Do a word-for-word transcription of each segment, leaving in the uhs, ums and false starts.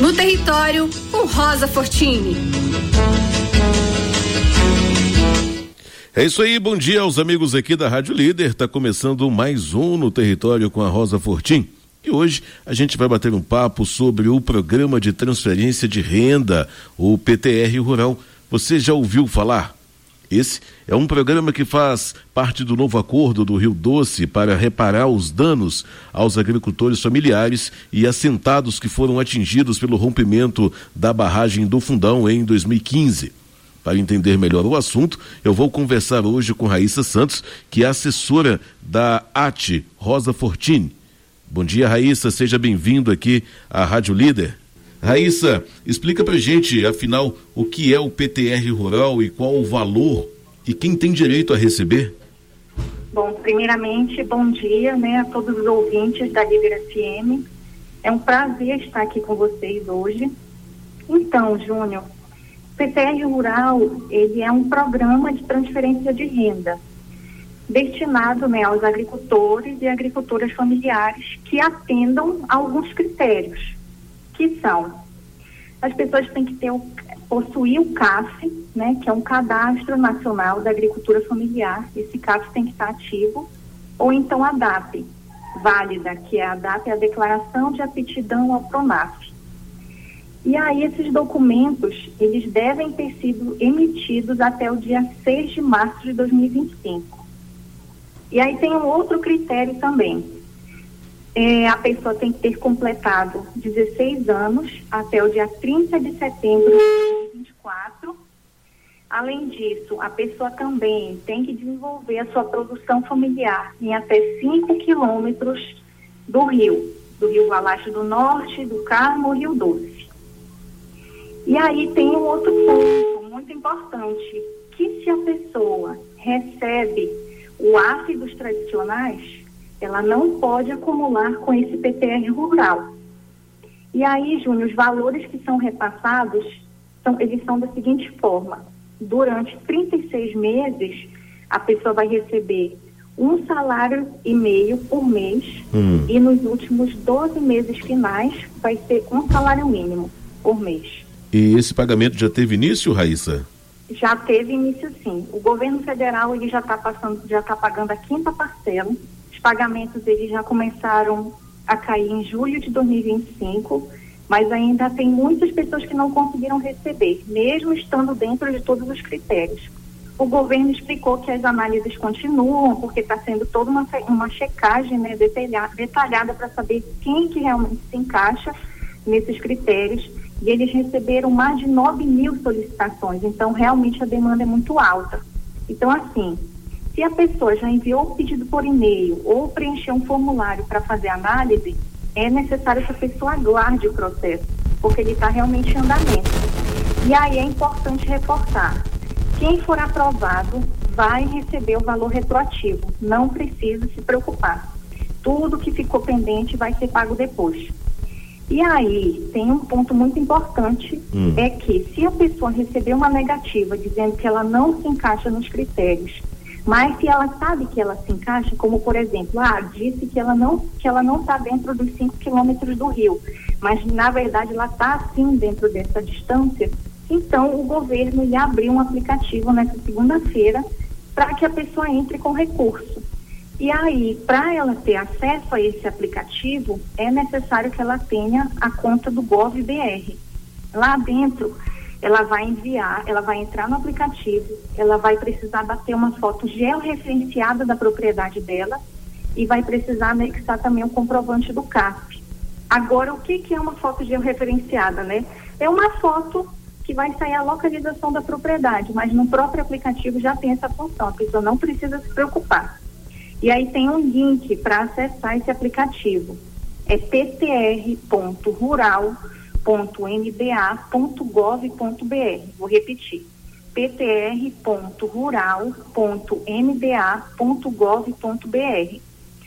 No território, com Rosa Fortini. É isso aí, bom dia aos amigos aqui da Rádio Líder. Está começando mais um No Território com a Rosa Fortin. E hoje a gente vai bater um papo sobre o Programa de Transferência de Renda, o P T R Rural. Você já ouviu falar? Esse é um programa que faz parte do novo acordo do Rio Doce para reparar os danos aos agricultores familiares e assentados que foram atingidos pelo rompimento da barragem do Fundão em dois mil e quinze. Para entender melhor o assunto, eu vou conversar hoje com Raíssa Santos, que é assessora da A T Rosa Fortini. Bom dia, Raíssa, seja bem-vindo aqui à Rádio Líder. Raíssa, explica pra gente, afinal, o que é o P T R Rural e qual o valor e quem tem direito a receber? Bom, primeiramente, bom dia, né, a todos os ouvintes da Líder F M. É um prazer estar aqui com vocês hoje. Então, Júnior, o P T R Rural, ele é um programa de transferência de renda destinado, né, aos agricultores e agricultoras familiares que atendam a alguns critérios, que são: as pessoas têm que ter o, possuir o C A F, né, que é um Cadastro Nacional da Agricultura Familiar. Esse C A F tem que estar ativo, ou então a D A P, válida, que é a D A P, é a Declaração de Aptidão ao PRONAF. E aí esses documentos, eles devem ter sido emitidos até o dia seis de março de dois mil e vinte e cinco. E aí tem um outro critério também. É, a pessoa tem que ter completado dezesseis anos até o dia trinta de setembro de dois mil e vinte e quatro. Além disso, a pessoa também tem que desenvolver a sua produção familiar em até cinco quilômetros do rio, do Rio Valache do Norte, do Carmo, Rio Doce. E aí tem um outro ponto muito importante, que se a pessoa recebe o ácidos tradicionais, ela não pode acumular com esse P T R rural. E aí, Júnior, os valores que são repassados, são, eles são da seguinte forma: durante trinta e seis meses, a pessoa vai receber um salário e meio por mês, hum. e nos últimos doze meses finais vai ser um salário mínimo por mês. E esse pagamento já teve início, Raíssa? Já teve início, sim. O governo federal, ele já está passando, já está pagando a quinta parcela. Os pagamentos, eles já começaram a cair em julho de dois mil e vinte e cinco, mas ainda tem muitas pessoas que não conseguiram receber, mesmo estando dentro de todos os critérios. O governo explicou que as análises continuam, porque está sendo toda uma, uma checagem, né, detalhada, detalhada para saber quem que realmente se encaixa nesses critérios. E eles receberam mais de nove mil solicitações, então realmente a demanda é muito alta. Então, assim, se a pessoa já enviou o pedido por e-mail ou preencheu um formulário para fazer análise, é necessário que a pessoa aguarde o processo, porque ele está realmente em andamento. E aí é importante reforçar: quem for aprovado vai receber o valor retroativo, não precisa se preocupar. Tudo que ficou pendente vai ser pago depois. E aí, tem um ponto muito importante, hum. é que se a pessoa receber uma negativa dizendo que ela não se encaixa nos critérios, mas se ela sabe que ela se encaixa, como por exemplo, ah, disse que ela não que ela não está dentro dos cinco quilômetros do rio, mas na verdade ela está sim dentro dessa distância, então o governo ia abrir um aplicativo nessa segunda-feira para que a pessoa entre com recurso. E aí, para ela ter acesso a esse aplicativo, é necessário que ela tenha a conta do GovBR. Lá dentro, ela vai enviar, ela vai entrar no aplicativo, ela vai precisar bater uma foto georreferenciada da propriedade dela e vai precisar anexar também o comprovante do C A F. Agora, o que, que é uma foto georreferenciada, né? É uma foto que vai sair a localização da propriedade, mas no próprio aplicativo já tem essa função, a pessoa não precisa se preocupar. E aí tem um link para acessar esse aplicativo. É p t r ponto rural ponto m b a ponto gov ponto b r. Vou repetir. p t r ponto rural ponto m b a ponto gov ponto b r.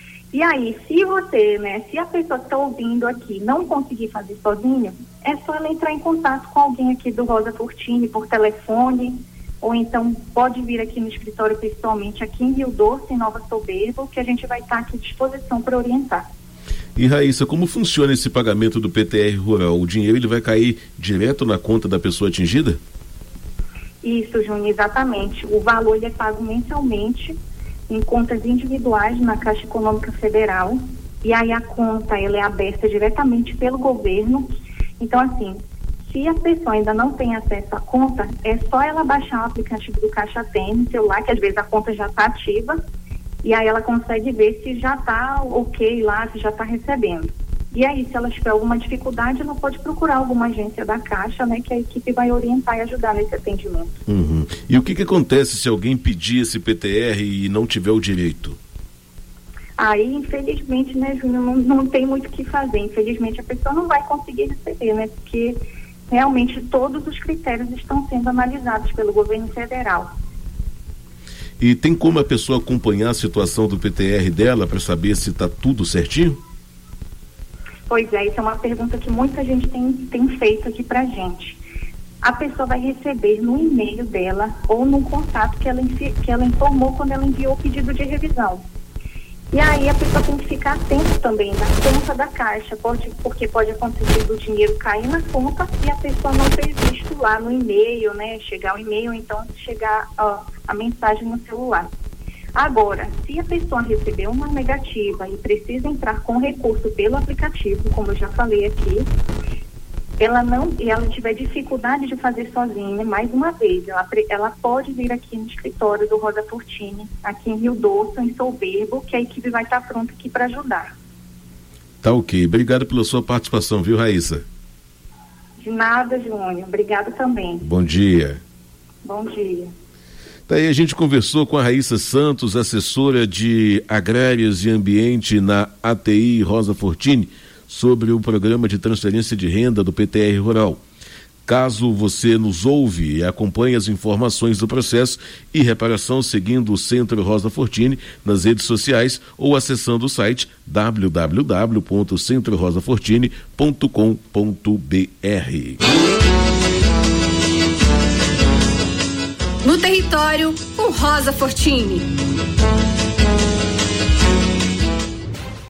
E aí, se você, né, se a pessoa que está ouvindo aqui não conseguir fazer sozinho, é só ela entrar em contato com alguém aqui do Rosa Fortini por telefone, ou então pode vir aqui no escritório pessoalmente, aqui em Rio Doce, em Nova Soberbo, que a gente vai estar aqui à disposição para orientar. E Raíssa, como funciona esse pagamento do P T R rural? O dinheiro ele vai cair direto na conta da pessoa atingida? Isso, Júnior, exatamente. O valor ele é pago mensalmente em contas individuais na Caixa Econômica Federal, e aí a conta ela é aberta diretamente pelo governo. Então, assim, se a pessoa ainda não tem acesso à conta, é só ela baixar o aplicativo do Caixa Tem no celular, que às vezes a conta já está ativa, e aí ela consegue ver se já está ok lá, se já está recebendo. E aí, se ela tiver alguma dificuldade, ela pode procurar alguma agência da Caixa, né, que a equipe vai orientar e ajudar nesse atendimento. Uhum. E o que que acontece se alguém pedir esse P T R e não tiver o direito? Aí, infelizmente, né, Júnior, não, não tem muito o que fazer. Infelizmente, a pessoa não vai conseguir receber, né, porque realmente todos os critérios estão sendo analisados pelo governo federal. E tem como a pessoa acompanhar a situação do P T R dela para saber se está tudo certinho? Pois é, isso é uma pergunta que muita gente tem, tem feito aqui pra gente. A pessoa vai receber no e-mail dela ou no contato que ela, que ela informou quando ela enviou o pedido de revisão. E aí a pessoa tem que ficar atento também na conta da Caixa, pode, porque pode acontecer do dinheiro cair na conta e a pessoa não ter visto lá no e-mail, né? Chegar o e-mail, então chegar ó, a mensagem no celular. Agora, se a pessoa receber uma negativa e precisa entrar com recurso pelo aplicativo, como eu já falei aqui, ela não, e ela tiver dificuldade de fazer sozinha, mais uma vez, ela, ela pode vir aqui no escritório do Rosa Fortini, aqui em Rio Doce, em Soberbo, que a equipe vai estar pronta aqui para ajudar. Tá ok. Obrigado pela sua participação, viu, Raíssa? De nada, Júnior. Obrigado também. Bom dia. Bom dia. Daí a gente conversou com a Raíssa Santos, assessora de Agrárias e Ambiente na A T I Rosa Fortini, sobre o programa de transferência de renda do P T R Rural. Caso você nos ouve e acompanhe as informações do processo e reparação seguindo o Centro Rosa Fortini nas redes sociais ou acessando o site w w w ponto centro rosa fortini ponto com ponto b r. No território, o Rosa Fortini.